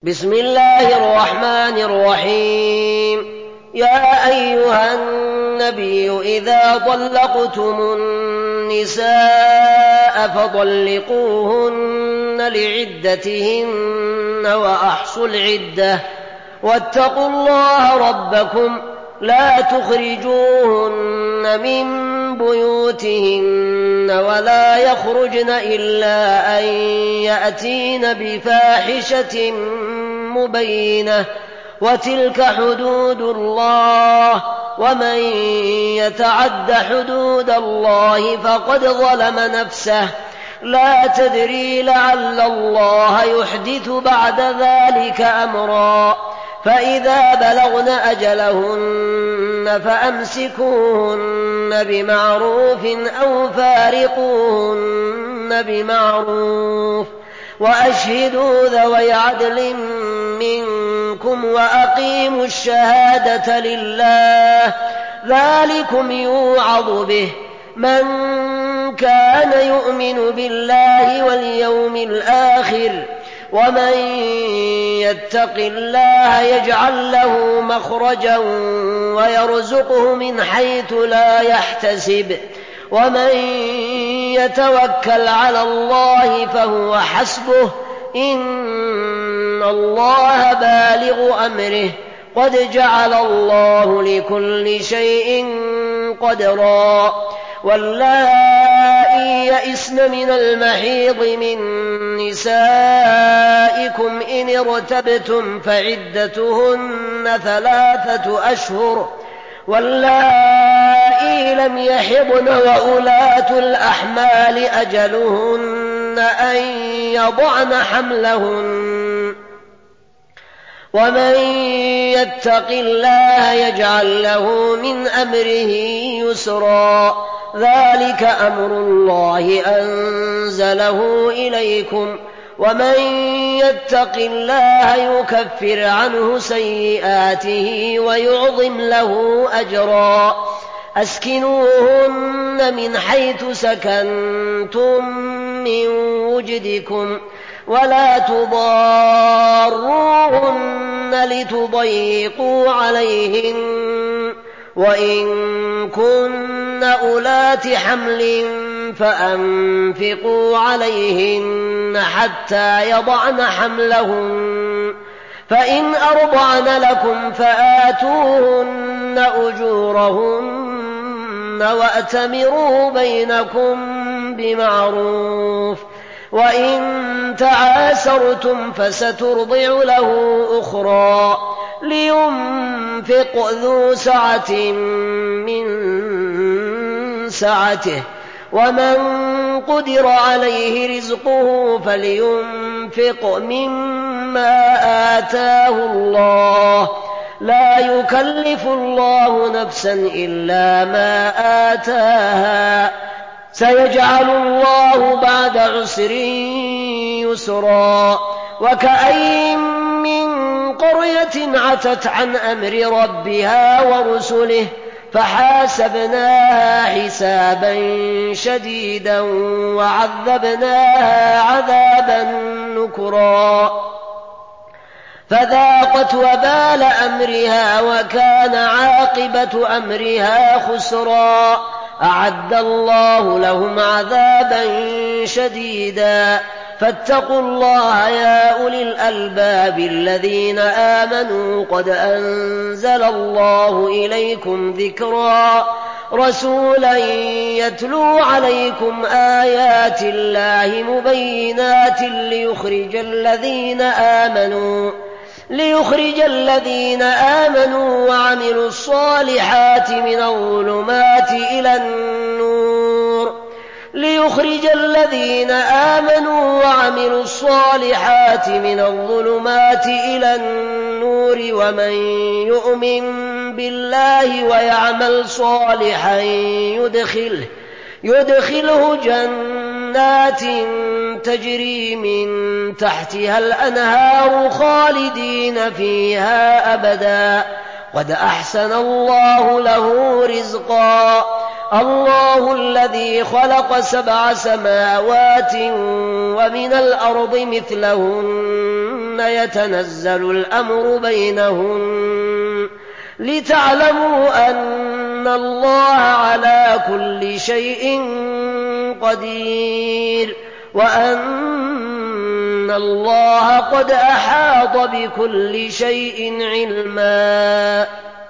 بسم الله الرحمن الرحيم. يا أيها النبي إذا طلقتم النساء فطلقوهن لعدتهن وأحصوا العدة واتقوا الله ربكم لا تخرجوهن من بيوتهن ولا يخرجن إلا أن يأتين بفاحشة مبينة وتلك حدود الله ومن يتعد حدود الله فقد ظلم نفسه لا تدري لعل الله يحدث بعد ذلك أمرا فإذا بلغن أجلهن فأمسكوهن بمعروف أو فارقوهن بمعروف وأشهدوا ذوي عدل منكم وأقيموا الشهادة لله ذلكم يوعظ به من كان يؤمن بالله واليوم الآخر ومن يتق الله يجعل له مخرجا ويرزقه من حيث لا يحتسب ومن يتوكل على الله فهو حسبه إن الله بالغ أمره قد جعل الله لكل شيء قدرا واللائي يئسن من المحيض من نسائكم إن ارتبتم فعدتهن 3 أشهر واللائي لم يحضن وأولاة الأحمال أجلهن أن يضعن حملهن ومن يتق الله يجعل له من أمره يسرا ذلك أمر الله أنزله إليكم ومن يتق الله يكفر عنه سيئاته ويعظم له أجرا أسكنوهن من حيث سكنتم من وجدكم ولا تضاروهن لتضيقوا عليهن وإن كن أولات حمل فأنفقوا عليهن حتى يضعن حملهن فإن أرضعن لكم فآتوهن أجورهن وأتمروا بينكم بمعروف وإن تعاسرتم فسترضع له أخرى لينفق ذو سعة من سعته ومن قدر عليه رزقه فلينفق مما آتاه الله لا يكلف الله نفسا إلا ما آتاها سيجعل الله بعد عسر يسرا وكأين من قرية عتت عن أمر ربها ورسله فحاسبناها حسابا شديدا وعذبناها عذابا نكرا فذاقت وبال أمرها وكان عاقبة أمرها خسرا أعد الله لهم عذابا شديدا فاتقوا الله يا أولي الألباب الذين آمنوا قد أنزل الله إليكم ذكرا رسولا يتلو عليكم آيات الله مبينات ليخرج الذين آمنوا وعملوا الصالحات من الظلمات إلى النور ومن يؤمن بالله ويعمل صالحا يدخله جنات تجري من تحتها الأنهار خالدين فيها أبدا قد أحسن الله له رزقا الله الذي خلق 7 سماوات ومن الأرض مثلهن يتنزل الأمر بينهن لتعلموا أن الله على كل شيء قدير وأن الله قد أحاط بكل شيء علما